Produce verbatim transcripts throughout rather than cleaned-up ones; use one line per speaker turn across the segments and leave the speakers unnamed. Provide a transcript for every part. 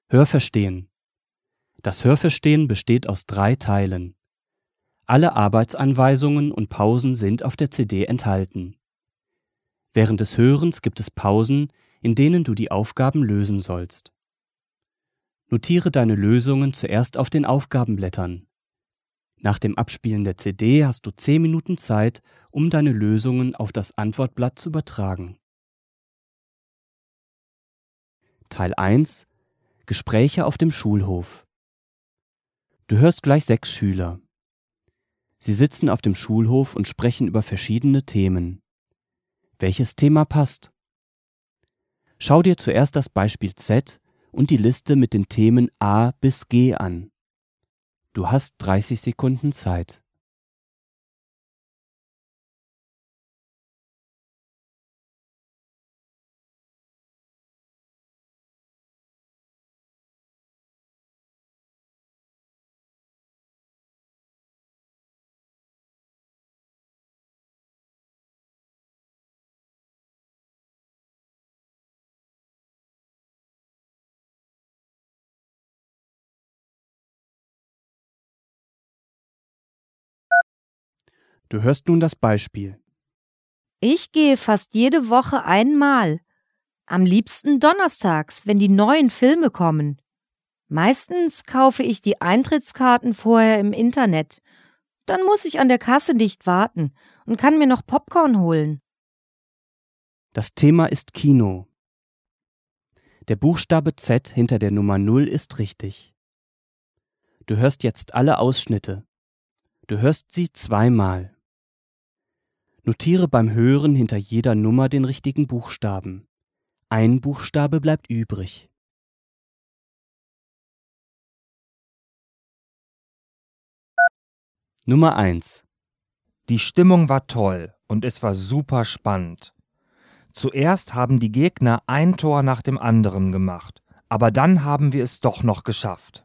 Hörverstehen. Das Hörverstehen besteht aus drei Teilen. Alle Arbeitsanweisungen und Pausen sind auf der C D enthalten. Während des Hörens gibt es Pausen, in denen du die Aufgaben lösen sollst. Notiere deine Lösungen zuerst auf den Aufgabenblättern. Nach dem Abspielen der C D hast du zehn Minuten Zeit, um deine Lösungen auf das Antwortblatt zu übertragen. Teil eins: Gespräche auf dem Schulhof. Du hörst gleich sechs Schüler. Sie sitzen auf dem Schulhof und sprechen über verschiedene Themen. Welches Thema passt? Schau dir zuerst das Beispiel Z und die Liste mit den Themen A bis G an. Du hast dreißig Sekunden Zeit. Du hörst nun das Beispiel.
Ich gehe fast jede Woche einmal. Am liebsten donnerstags, wenn die neuen Filme kommen. Meistens kaufe ich die Eintrittskarten vorher im Internet. Dann muss ich an der Kasse nicht warten und kann mir noch Popcorn holen.
Das Thema ist Kino. Der Buchstabe Z hinter der Nummer null ist richtig. Du hörst jetzt alle Ausschnitte. Du hörst sie zweimal. Notiere beim Hören hinter jeder Nummer den richtigen Buchstaben. Ein Buchstabe bleibt übrig. Nummer eins.
Die Stimmung war toll und es war super spannend. Zuerst haben die Gegner ein Tor nach dem anderen gemacht, aber dann haben wir es doch noch geschafft.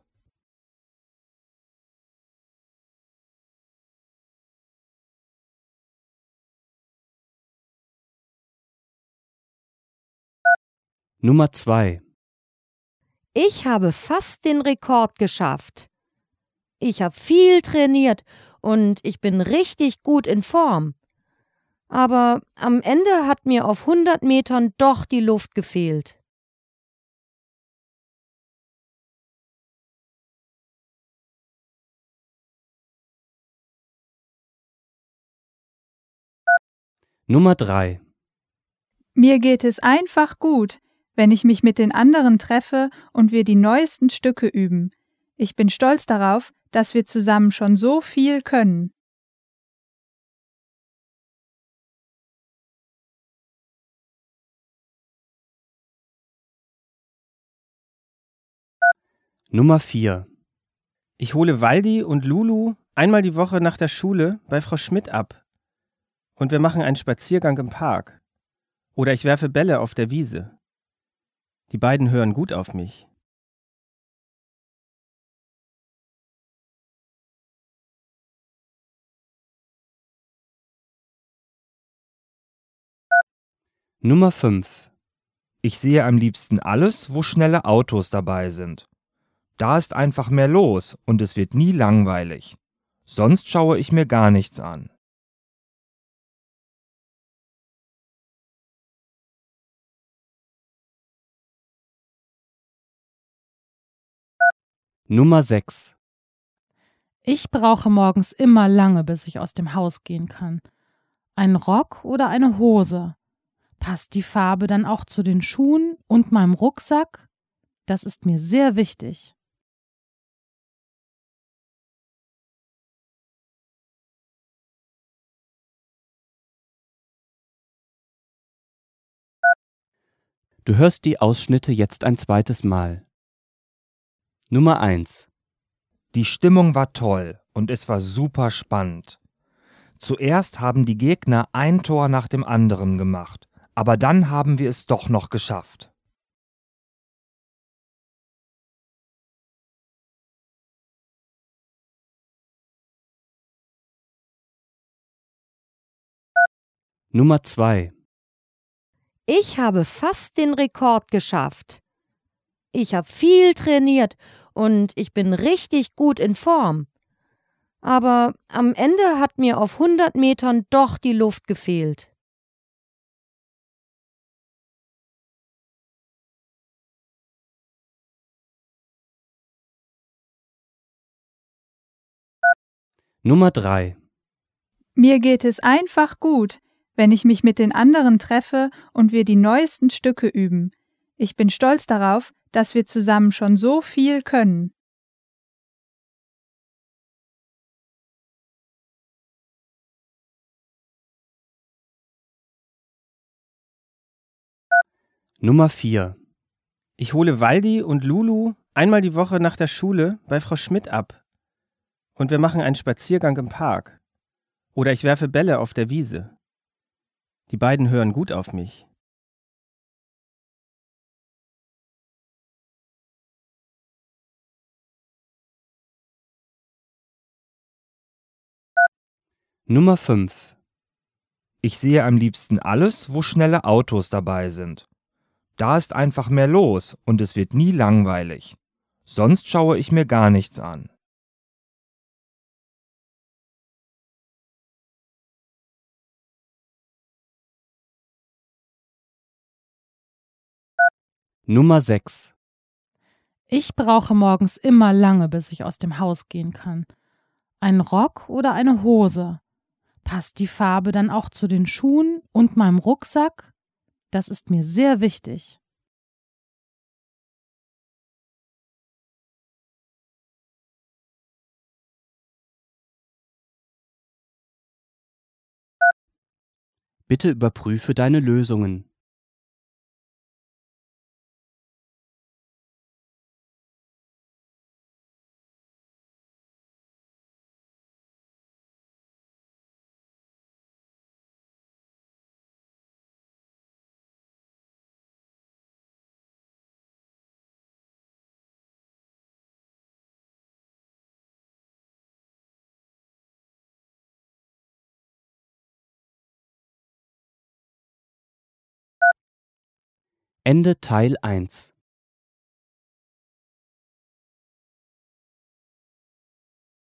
Nummer zwei.
Ich habe fast den Rekord geschafft. Ich habe viel trainiert und ich bin richtig gut in Form. Aber am Ende hat mir auf hundert Metern doch die Luft gefehlt.
Nummer drei.
Mir geht es einfach gut, wenn ich mich mit den anderen treffe und wir die neuesten Stücke üben. Ich bin stolz darauf, dass wir zusammen schon so viel können.
Nummer vier.
Ich hole Waldi und Lulu einmal die Woche nach der Schule bei Frau Schmidt ab. Und wir machen einen Spaziergang im Park. Oder ich werfe Bälle auf der Wiese. Die beiden hören gut auf mich.
Nummer fünf.
Ich sehe am liebsten alles, wo schnelle Autos dabei sind. Da ist einfach mehr los und es wird nie langweilig. Sonst schaue ich mir gar nichts an.
Nummer sechs.
Ich brauche morgens immer lange, bis ich aus dem Haus gehen kann. Ein Rock oder eine Hose? Passt die Farbe dann auch zu den Schuhen und meinem Rucksack? Das ist mir sehr wichtig.
Du hörst die Ausschnitte jetzt ein zweites Mal. Nummer eins.
Die Stimmung war toll und es war super spannend. Zuerst haben die Gegner ein Tor nach dem anderen gemacht, aber dann haben wir es doch noch geschafft.
Nummer zwei.
Ich habe fast den Rekord geschafft. Ich habe viel trainiert und ich bin richtig gut in Form. Aber am Ende hat mir auf hundert Metern doch die Luft gefehlt.
Nummer drei.
Mir geht es einfach gut, wenn ich mich mit den anderen treffe und wir die neuesten Stücke üben. Ich bin stolz darauf, dass wir zusammen schon so viel können.
Nummer vier.
Ich hole Waldi und Lulu einmal die Woche nach der Schule bei Frau Schmidt ab. Und wir machen einen Spaziergang im Park. Oder ich werfe Bälle auf der Wiese. Die beiden hören gut auf mich.
Nummer fünf.
Ich sehe am liebsten alles, wo schnelle Autos dabei sind. Da ist einfach mehr los und es wird nie langweilig. Sonst schaue ich mir gar nichts an.
Nummer sechs.
Ich brauche morgens immer lange, bis ich aus dem Haus gehen kann. Ein Rock oder eine Hose. Passt die Farbe dann auch zu den Schuhen und meinem Rucksack? Das ist mir sehr wichtig.
Bitte überprüfe deine Lösungen. Ende Teil eins.